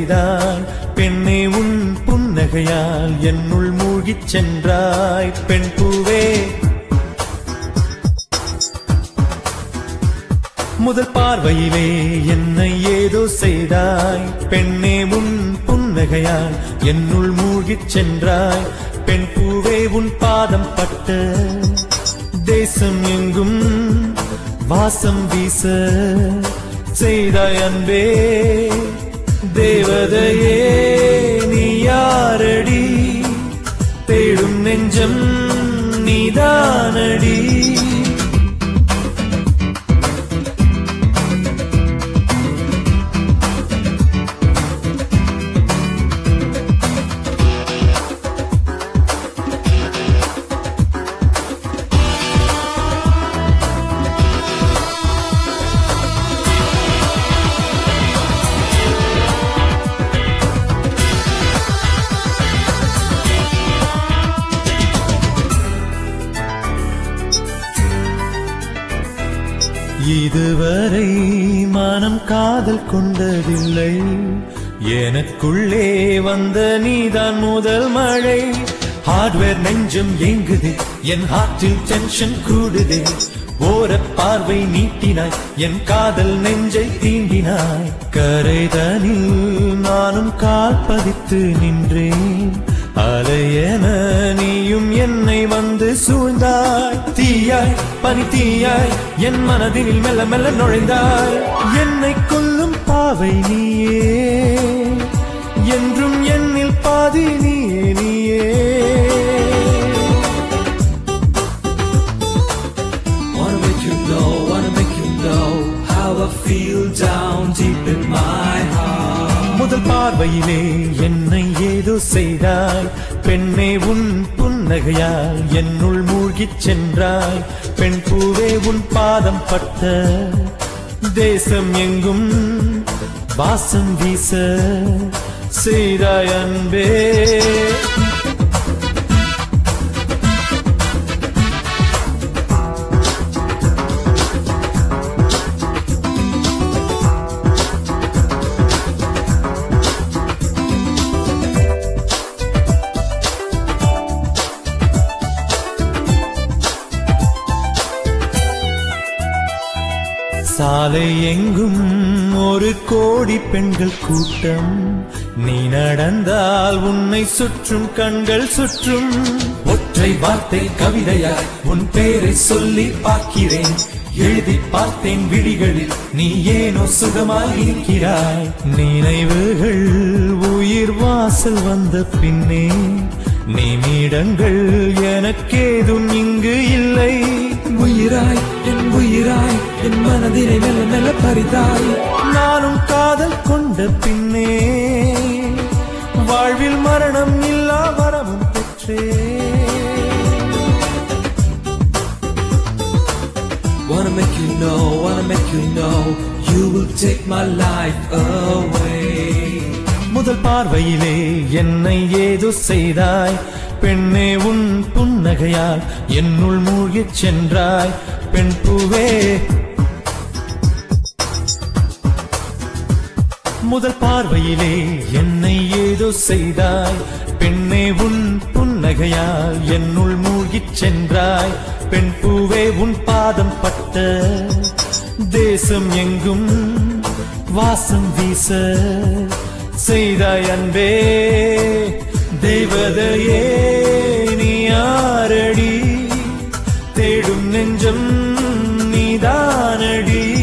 செய்தாய் பெண்ணே உன் புன்னகையால் என்னுள் மூழ்கிச் சென்றாய் பெண் பூவே முதல் பார்வையிலே என்னை ஏதோ செய்தாய் பெண்ணே உன் புன்னகையால் என்னுள் மூழ்கிச் சென்றாய் பெண் பூவே உன் பாதம் பட்ட தேசம் எங்கும் வாசம் வீச செய்தாய் அன்பே தேவதையே நீ யாரடி தேடும் நெஞ்சம் நீதானடி இதுவரை மனம் காதல் கொண்டதில்லை எனக்குள்ளே வந்த நீதான் முதல் மழை ஹார்ட்வேர் நெஞ்சம் ஏங்குது என் ஹார்ட்டில் டென்ஷன் கூடுது ஓர பார்வை நீட்டினாய் என் காதல் நெஞ்சை தீண்டினாய் கரைதனில் நானும் கால் பதித்து நின்றேன் அலையென நீயும் என்னை வந்து சூழ்ந்தாய் தீயாய் பனி தீயாய் என் மனதில் மெல்ல மெல்ல நுழைந்தாய் என்னை கொல்லும் பாவை நீயே என்றும் என்னில் பாதி நீயே நீயே Wanna make you know how I feel down deep in my heart முதல் பார்வையிலே என்னை ஏதோ செய்தாய் பெண்ணே உன் புன்னகையால் என்னுள் மூழ்கிச் சென்றாய் பெண் பூவே உன் பாதம் பட்ட தேசம் எங்கும் வாசம் வீச செய்தாய் அன்பே சாலை எங்கும் ஒரு கோடி பெண்கள் கூட்டம் நீ நடந்தால் உன்னை சுற்றும் கண்கள் சுற்றும் ஒற்றை வார்த்தை கவிதையாய் உன் பேரை சொல்லி பார்க்கிறேன் எழுதி பார்த்தேன் விழிகளில் நீ ஏனோ சுகமாய் இருக்கிறாய் நினைவுகள் உயிர் வாசல் வந்த பின்னே நிமிடங்கள் எனக்கேதும் இங்கு இல்லை உயிராய் என் மனதினை மெல்ல மெல்ல பறித்தாய் நானும் காதல் கொண்ட பின்னே வாழ்வில் மரணம் இல்லா வரமும் பெற்றே Wanna make you know you will take my life away முதல் பார்வையிலே என்னை ஏதோ செய்தாய் பெண்ணே உன் புன்னகையால் என்னுள் மூழ்கிச் சென்றாய் பெண் பூவே முதல் பார்வையிலே என்னை ஏதோ செய்தாய் பெண்ணே உன் புன்னகையால் என்னுள் மூழ்கிச் சென்றாய் பெண் பூவே உன் பாதம் பட்ட தேசம் எங்கும் வாசம் வீச செய்தாய் அன்பே தேவதையே நீ யாரடி தேடும் நெஞ்சம் நீதானடி